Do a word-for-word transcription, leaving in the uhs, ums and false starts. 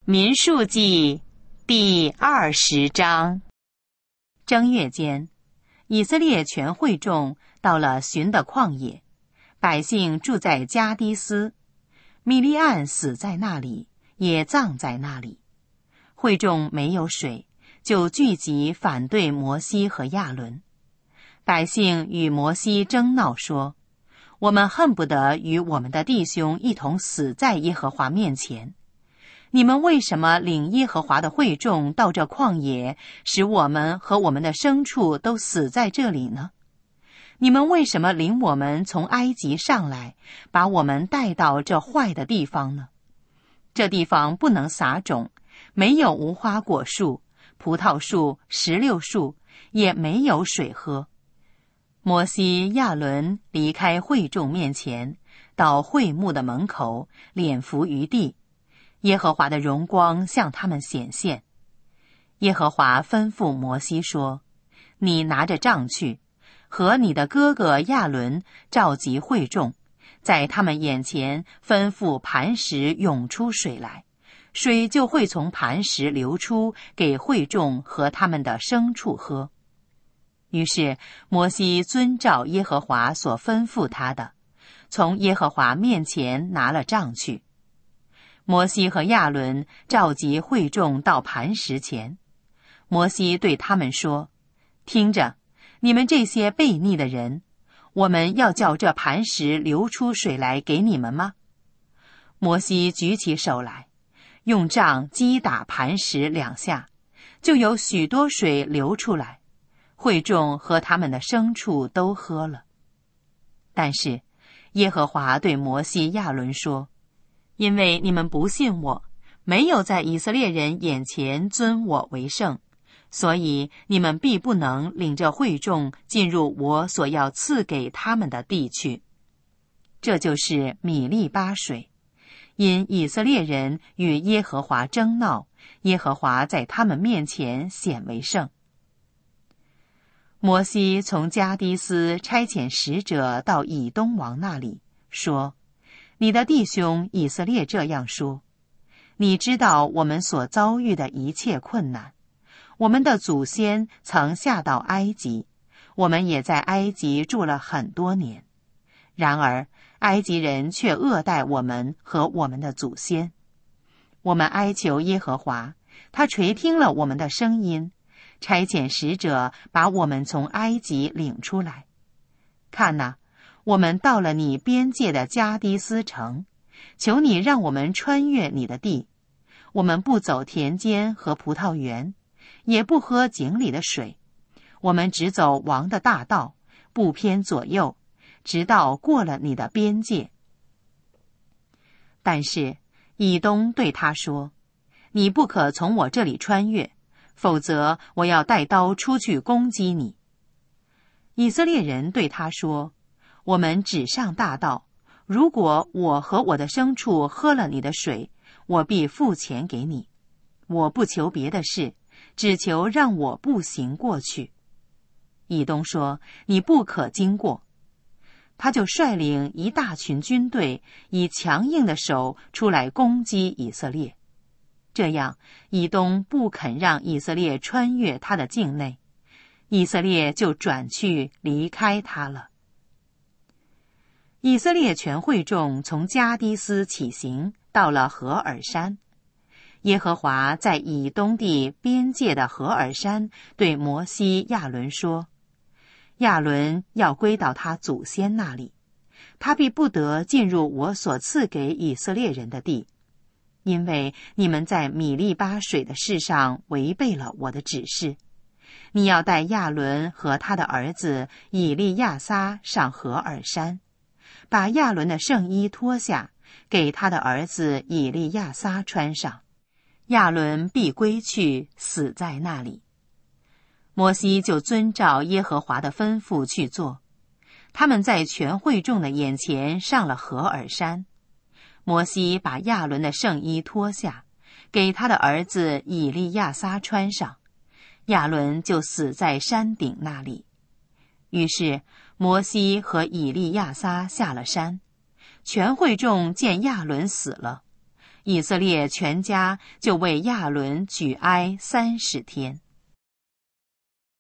民数记第二十章。正月间，以色列全会众到了寻的旷野，百姓住在加低斯，米利暗死在那里，也葬在那里。会众没有水，就聚集反对摩西和亚伦。百姓与摩西争闹说，我们恨不得与我们的弟兄一同死在耶和华面前。你们为什么领耶和华的会众到这旷野，使我们和我们的牲畜都死在这里呢？你们为什么领我们从埃及上来，把我们带到这坏的地方呢？这地方不能撒种，没有无花果树、葡萄树、石榴树，也没有水喝。摩西、亚伦离开会众面前，到会幕的门口，脸伏于地。耶和华的荣光向他们显现。耶和华吩咐摩西说，你拿着杖去，和你的哥哥亚伦召集会众，在他们眼前吩咐磐石涌出水来，水就会从磐石流出，给会众和他们的牲畜喝。于是摩西遵照耶和华所吩咐他的，从耶和华面前拿了杖去。摩西和亚伦召集会众到磐石前，摩西对他们说，听着，你们这些悖逆的人，我们要叫这磐石流出水来给你们吗？摩西举起手来，用杖击打磐石两下，就有许多水流出来，会众和他们的牲畜都喝了。但是耶和华对摩西、亚伦说，因为你们不信我，没有在以色列人眼前尊我为圣，所以你们必不能领着会众进入我所要赐给他们的地去。这就是米利巴水，因以色列人与耶和华争闹，耶和华在他们面前显为圣。摩西从加低斯差遣使者到以东王那里，说，你的弟兄以色列这样说，你知道我们所遭遇的一切困难，我们的祖先曾下到埃及，我们也在埃及住了很多年，然而埃及人却恶待我们和我们的祖先。我们哀求耶和华，他垂听了我们的声音，差遣使者把我们从埃及领出来。看哪，我们到了你边界的加低斯城，求你让我们穿越你的地。我们不走田间和葡萄园，也不喝井里的水，我们只走王的大道，不偏左右，直到过了你的边界。但是以东对他说，你不可从我这里穿越，否则我要带刀出去攻击你。以色列人对他说，我们只上大道，如果我和我的牲畜喝了你的水，我必付钱给你。我不求别的事，只求让我步行过去。以东说，你不可经过。他就率领一大群军队，以强硬的手出来攻击以色列。这样，以东不肯让以色列穿越他的境内，以色列就转去离开他了。以色列全会众从加低斯起行，到了何珥山。耶和华在以东地边界的何珥山对摩西、亚伦说，亚伦要归到他祖先那里，他必不得进入我所赐给以色列人的地，因为你们在米利巴水的事上违背了我的指示。你要带亚伦和他的儿子以利亚撒上何珥山，把亚伦的圣衣脱下，给他的儿子以利亚撒穿上，亚伦必归去，死在那里。摩西就遵照耶和华的吩咐去做，他们在全会众的眼前上了何珥山。摩西把亚伦的圣衣脱下，给他的儿子以利亚撒穿上，亚伦就死在山顶那里。于是摩西和以利亚撒下了山，全会众见亚伦死了， 以色列全家就为亚伦举哀三十天。